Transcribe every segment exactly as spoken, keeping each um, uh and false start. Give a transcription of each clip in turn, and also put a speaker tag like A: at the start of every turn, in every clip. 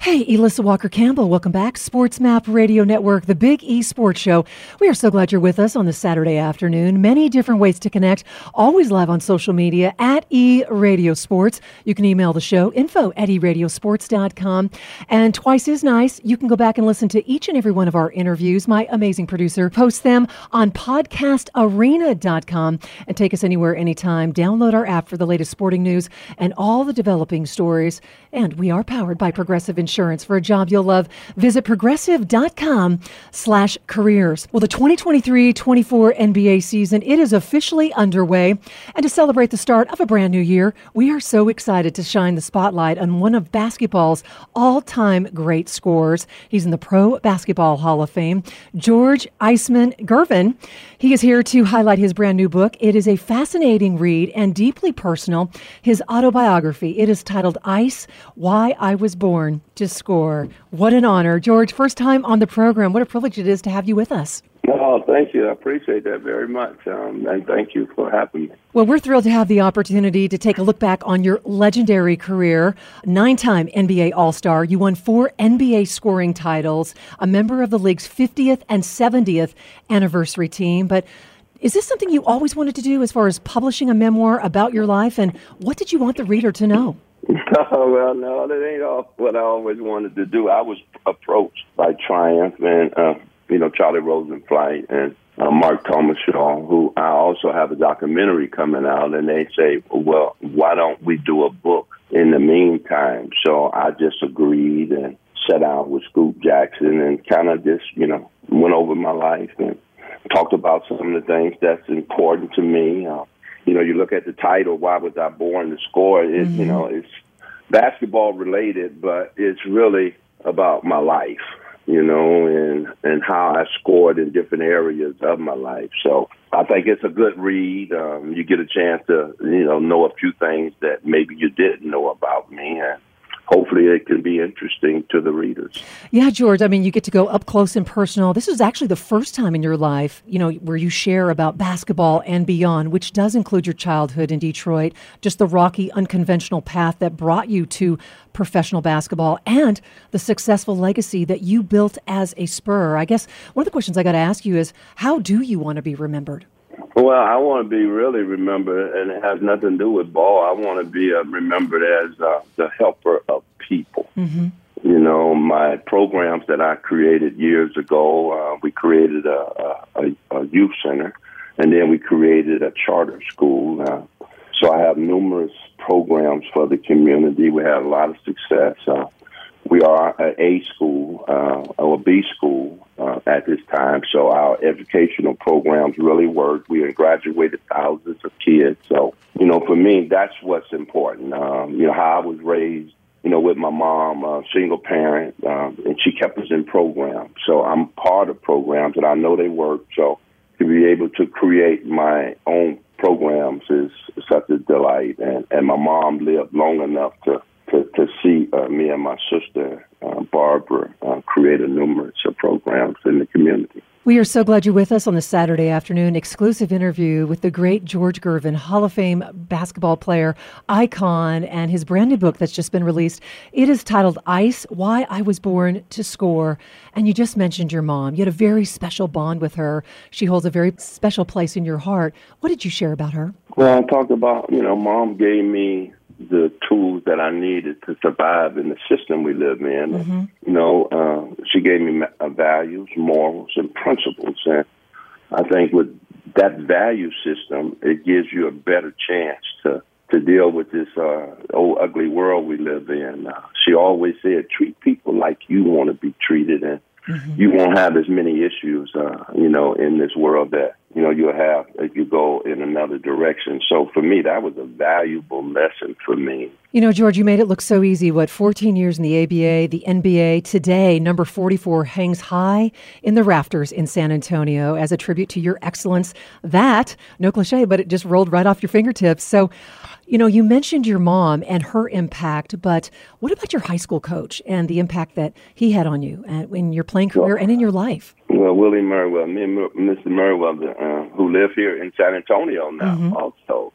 A: Hey, Elissa Walker-Campbell, welcome back. Sports Map Radio Network, the Big E Sports Show. We are so glad you're with us on this Saturday afternoon. Many different ways to connect, always live on social media at E Radio Sports. You can email the show, info at e radio sports dot com. And twice as nice, you can go back and listen to each and every one of our interviews. My amazing producer posts them on podcast arena dot com and take us anywhere, anytime. Download our app for the latest sporting news and all the developing stories. And we are powered by Progressive Insurance. For a job you'll love, visit progressive.com slash careers. Well, the twenty twenty-three twenty-four N B A season, it is officially underway. And to celebrate the start of a brand new year, we are so excited to shine the spotlight on one of basketball's all-time great scorers. He's in the Pro Basketball Hall of Fame, George Iceman Gervin. He is here to highlight his brand new book. It is a fascinating read and deeply personal. His autobiography, it is titled Ice, Why I Was Born to Score. What an honor. George, first time on the program. What a privilege it is to have you with us.
B: Oh, thank you. I appreciate that very much. Um, and thank you for having me.
A: Well, we're thrilled to have the opportunity to take a look back on your legendary career. Nine-time N B A All-Star. You won four N B A scoring titles, a member of the league's fiftieth and seventieth anniversary team. But is this something you always wanted to do as far as publishing a memoir about your life? And what did you want the reader to know?
B: Oh, well, no, that ain't all what I always wanted to do. I was approached by Triumph and, uh, you know, Charlie Rosenflight and uh, Mark Thomas Shaw, who I also have a documentary coming out, and they say, well, why don't we do a book in the meantime? So I just agreed and sat down with Scoop Jackson and kind of just, you know, went over my life and talked about some of the things that's important to me. Uh, You know, you look at the title, Why Was I Born to Score? It, mm-hmm. You know, it's basketball related, but it's really about my life, you know, and, and how I scored in different areas of my life. So I think it's a good read. Um, you get a chance to, you know, know a few things that maybe you didn't know about me. And hopefully it can be interesting to the readers.
A: Yeah, George, I mean, you get to go up close and personal. This is actually the first time in your life, you know, where you share about basketball and beyond, which does include your childhood in Detroit, just the rocky, unconventional path that brought you to professional basketball and the successful legacy that you built as a Spur. I guess one of the questions I got to ask you is, how do you want to be remembered?
B: Well, I want to be really remembered, and it has nothing to do with ball. I want to be uh, remembered as uh, the helper of people. Mm-hmm. You know, my programs that I created years ago, uh, we created a, a, a youth center, and then we created a charter school. Uh, so I have numerous programs for the community. We had a lot of success. Uh, we are an A school uh, or a B school. Uh, at this time, so our educational programs really work. We have graduated thousands of kids. So, you know, for me, that's what's important. Um, you know, how I was raised, you know, with my mom, a uh, single parent, um, and she kept us in programs. So I'm part of programs, and I know they work. So to be able to create my own programs is such a delight. And, and my mom lived long enough to to, to see uh, me and my sister, uh, Barbara, uh, create a numerous of programs in the community.
A: We are so glad you're with us on this Saturday afternoon. Exclusive interview with the great George Gervin, Hall of Fame basketball player, icon, and his brand new book that's just been released. It is titled Ice, Why I Was Born to Score. And you just mentioned your mom. You had a very special bond with her. She holds a very special place in your heart. What did you share about her?
B: Well, I talked about, you know, Mom gave me the tools that I needed to survive in the system we live in. Mm-hmm. You know, uh, she gave me values, morals, and principles. And I think with that value system, it gives you a better chance to, to deal with this uh, old ugly world we live in. Uh, she always said, treat people like you want to be treated, and mm-hmm. you won't have as many issues, uh, you know, in this world that, you know, you'll have if you go in another direction. So for me, that was a valuable lesson for me.
A: You know, George, you made it look so easy. What, fourteen years in the A B A, the N B A. Today, number forty-four hangs high in the rafters in San Antonio as a tribute to your excellence. That, no cliche, but it just rolled right off your fingertips. So, you know, you mentioned your mom and her impact, but what about your high school coach and the impact that he had on you in your playing career well, and in your life?
B: Well, Willie Murwell, me and Mister Murwell, uh, who live here in San Antonio now, mm-hmm. also. Uh,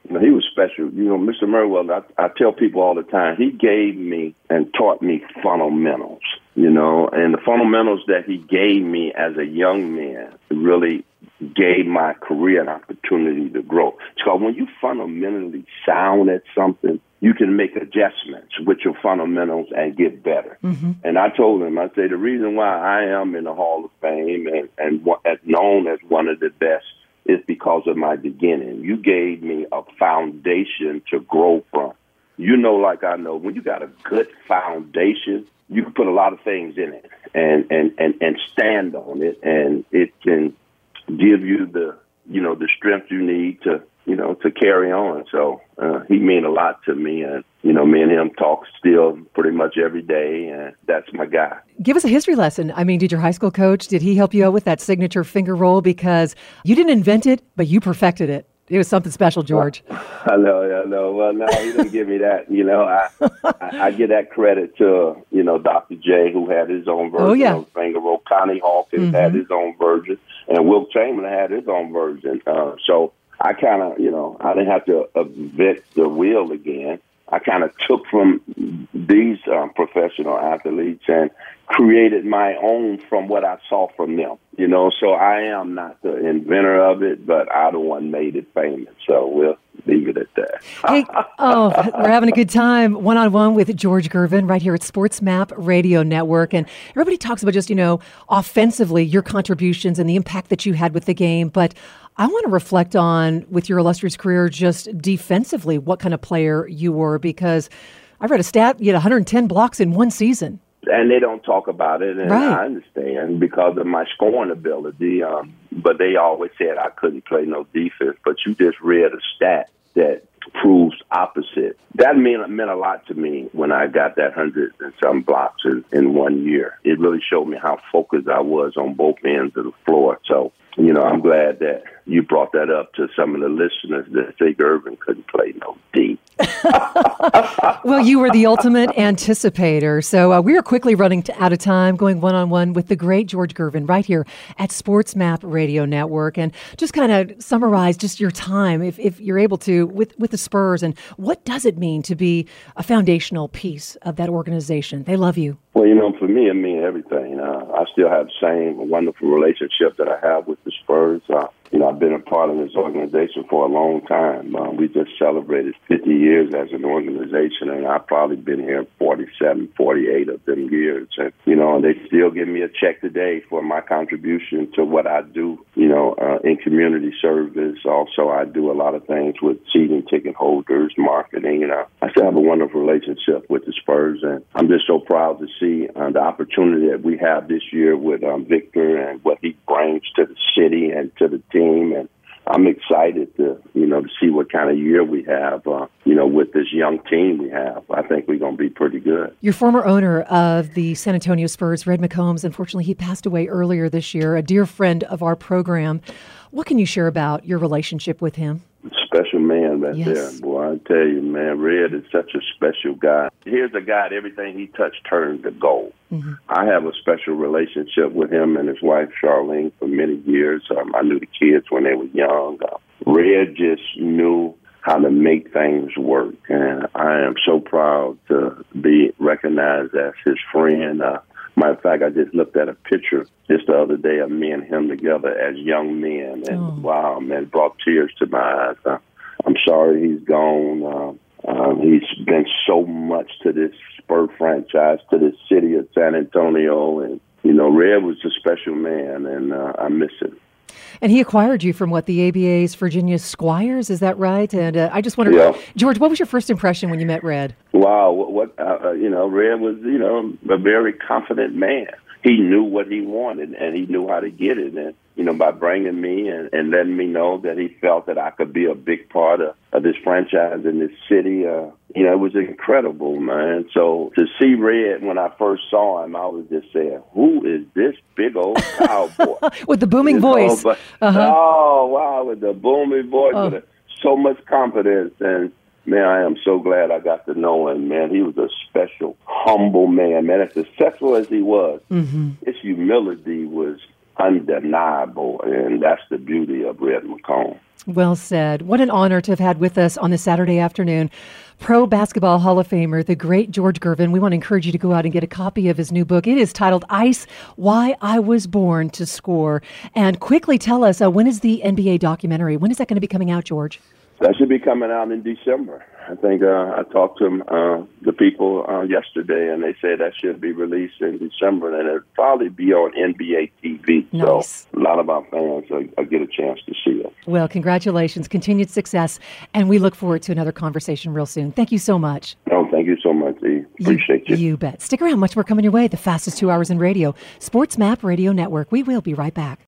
B: You know, he was special. You know, Mister Merriweather, I, I tell people all the time, he gave me and taught me fundamentals, you know, and the fundamentals that he gave me as a young man really gave my career an opportunity to grow. Because when you fundamentally sound at something, you can make adjustments with your fundamentals and get better. Mm-hmm. And I told him, I say, the reason why I am in the Hall of Fame and, and as known as one of the best is because of my beginning. You gave me a foundation to grow from. You know, like I know, when you got a good foundation, you can put a lot of things in it and, and, and, and stand on it, and it can give you the, you know, the strength you need to, you know, to carry on. So uh, he meant a lot to me, and, you know, me and him talk still pretty much every day, and that's my guy.
A: Give us a history lesson. I mean, did your high school coach, did he help you out with that signature finger roll? Because you didn't invent it, but you perfected it. It was something special, George.
B: I know, I know. Well, no, he didn't give me that. You know, I, I I give that credit to, you know, Doctor J, who had his own version
A: oh, yeah.
B: of finger roll. Connie Hawkins mm-hmm. had his own version, and Wilt Chamberlain had his own version. Uh, so I kind of, you know, I didn't have to invent the wheel again. I kind of took from these um, professional athletes and created my own from what I saw from them. You know, so I am not the inventor of it, but I the one made it famous. So we'll leave it at that.
A: Hey, oh, we're having a good time one-on-one with George Gervin right here at Sports Map Radio Network. And everybody talks about just, you know, offensively, your contributions and the impact that you had with the game. But I want to reflect on, with your illustrious career, just defensively, what kind of player you were, because I read a stat, you had one hundred ten blocks in one season.
B: And they don't talk about it, and
A: right.
B: I understand because of my scoring ability. Um, but they always said I couldn't play no defense. But you just read a stat that proves opposite. That meant, meant a lot to me when I got that hundred and some blocks in, in one year. It really showed me how focused I was on both ends of the floor. So, you know, I'm glad that you brought that up to some of the listeners that say Gervin couldn't play no D.
A: Well, you were the ultimate anticipator. So uh, we are quickly running to, out of time, going one-on-one with the great George Gervin right here at Sports Map Radio Network. And just kind of summarize just your time, if, if you're able to, with, with the Spurs. And what does it mean to be a foundational piece of that organization? They love you.
B: Well, you know, for me, it means everything. Uh, I still have the same wonderful relationship that I have with the Spurs. Uh, you know, I've been a part of this organization for a long time. Uh, we just celebrated fifty years as an organization, and I've probably been here forty-seven, forty-eight of them years. And, you know, and they still give me a check today for my contribution to what I do, you know, uh, in community service. Also, I do a lot of things with season ticket holders, marketing. You know, I still have a wonderful relationship with the Spurs, and I'm just so proud to see uh, the opportunity that we have this year with um, Victor and what he brings to the city and to the team. And I'm excited to, you know, to see what kind of year we have, uh, you know, with this young team we have. I think we're going to be pretty good.
A: Your former owner of the San Antonio Spurs, Red McCombs, unfortunately, he passed away earlier this year, a dear friend of our program. What can you share about your relationship with him?
B: Special man right
A: yes.
B: there. Boy, I tell you, man, Red is such a special guy. Here's a guy that everything he touched turned to gold. Mm-hmm. I have a special relationship with him and his wife, Charlene, for many years. Um, I knew the kids when they were young. Uh, Red just knew how to make things work, and I am so proud to be recognized as his friend. Uh, Matter of fact, I just looked at a picture just the other day of me and him together as young men, and oh. wow, man, it brought tears to my eyes. Uh, I'm sorry he's gone. Uh, um, he's been so much to this Spur franchise, to this city of San Antonio, and, you know, Red was a special man, and uh, I miss him.
A: And he acquired you from, what, the A B A's Virginia Squires, is that right? And uh, I just wondered,
B: yeah.
A: George, what was your first impression when you met Red?
B: Wow, what, what uh, you know, Red was, you know, a very confident man. He knew what he wanted, and he knew how to get it. And, you know, by bringing me and, and letting me know that he felt that I could be a big part of, of this franchise in this city, uh, you know, it was incredible, man. So to see Red when I first saw him, I was just saying, who is this big old cowboy?
A: With the booming
B: you
A: voice.
B: Know, but,
A: uh-huh.
B: Oh, wow, with the booming voice,
A: oh.
B: with so much confidence. And, man, I am so glad I got to know him, man. He was a special, humble man, man. As successful as he was, mm-hmm. his humility was undeniable, and that's the beauty of Red McComb.
A: Well said. What an honor to have had with us on this Saturday afternoon Pro Basketball Hall of Famer, the great George Gervin. We want to encourage you to go out and get a copy of his new book. It is titled Ice, Why I Was Born to Score. And quickly tell us, uh, when is the N B A documentary? When is that going to be coming out, George?
B: That should be coming out in December. I think uh, I talked to them, uh, the people uh, yesterday, and they said that should be released in December, and it'll probably be on N B A T V.
A: Nice.
B: So a lot of our fans will, will get a chance to see it.
A: Well, congratulations, continued success, and we look forward to another conversation real soon. Thank you so much.
B: Oh, thank you so much, E. Appreciate you.
A: You, you bet. Stick around. Much more coming your way. The fastest two hours in radio. Sports Map Radio Network. We will be right back.